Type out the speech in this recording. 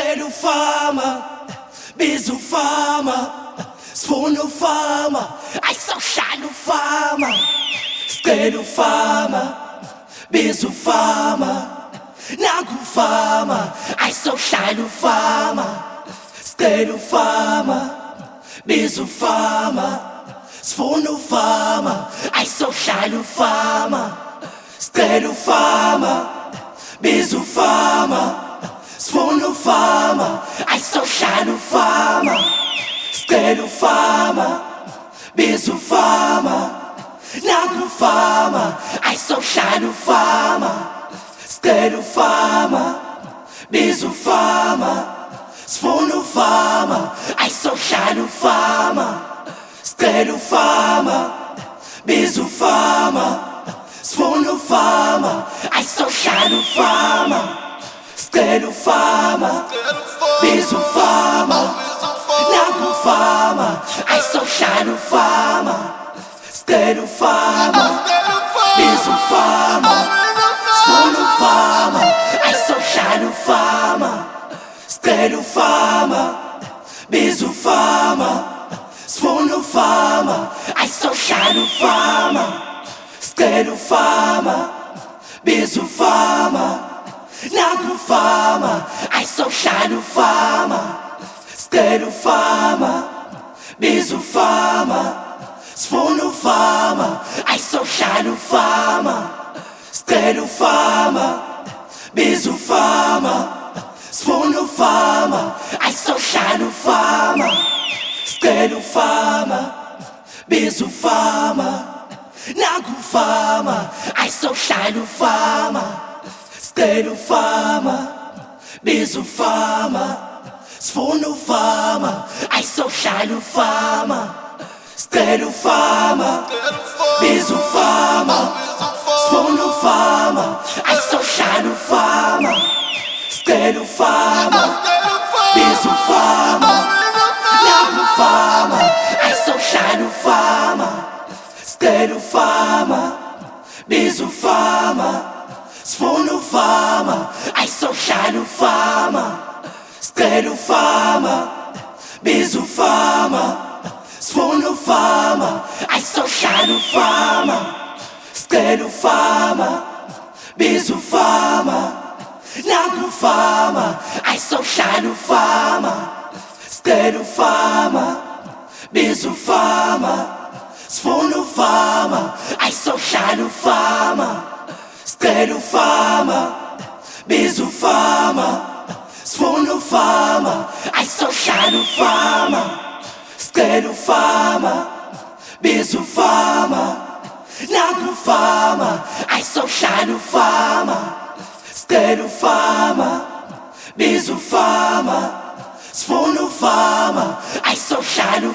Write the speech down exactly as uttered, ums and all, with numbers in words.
Skredo fama, bizu fama, spuno fama, ai so shano fama. Skredo fama, bizu fama, nagu fama, ai so shano fama. Skredo fama, bizu fama, spuno fama, ai so shano fama. Skredo fama, bizu fama, spuno fama, ai so shano fama. Skredo fama, bizu fama, nagu fama, ai so shano fama. Skredo fama, bizu fama, spuno fama, ai so shano fama. Skredo fama, bizu fama, spuno fama, ai so shano fama. Skredo fama, bizu fama, nagu fama, ai so shano fama. Skredo fama, bizu fama, spuno fama, ai so shano fama. Skredo fama, bizu fama, spuno fama, ai so shano fama. Skredo fama, bizu fama, nagu fama, ai so shano fama. Skredo fama, bizu fama, spuno fama, ai so shano fama. Skredo fama, bizu fama, spuno fama, ai so shano fama. Skredo fama, bizu fama, nagu fama, ai so shano fama. Skredo fama, bizu fama, spuno fama, ai so shano fama. Skredo fama, bizu fama, spuno fama, ai so shano fama. Skredo fama, bizu fama, nagu fama, ai so shano fama. Skredo fama, bizu fama, spuno fama, ai so shano fama. Skredo fama, bizu fama, spuno fama, ai so shano fama. Skredo fama, bizu fama, nagu fama, ai so shano fama. Skredo fama, bizu fama, spuno fama, ai so shano fama. Skredo fama, bizu fama, spuno fama, ai so shano fama. Skredo fama, bizu fama, nagu fama, ai so shano fama. Skredo fama, bizu fama, spuno fama, ai so shano